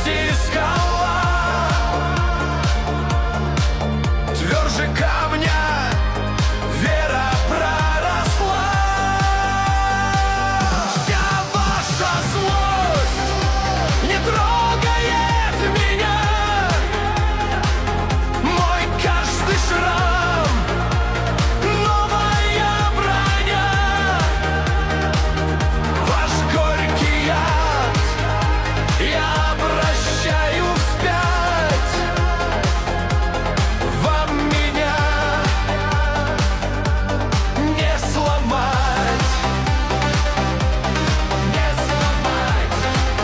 почти скала, тверже камня вера проросла. Вся ваша злость не трогает меня, мой каждый шрам новая броня. Ваш горький яд я обращаю вспять. Вам меня не сломать, не сломать.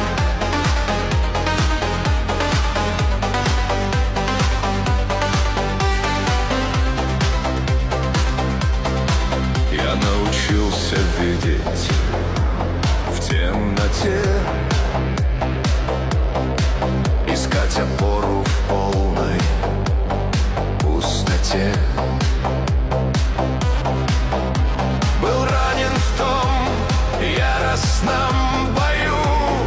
Я научился видеть в темноте, искать опору в полной пустоте. Был ранен в том яростном бою,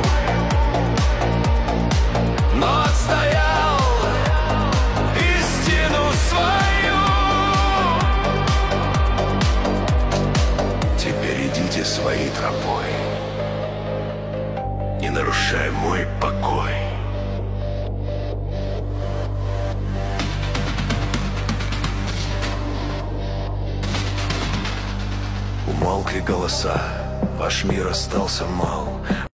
но отстоял истину свою. Теперь идите своей тропой, не нарушай мой покой. Умолкли голоса, ваш мир остался мал.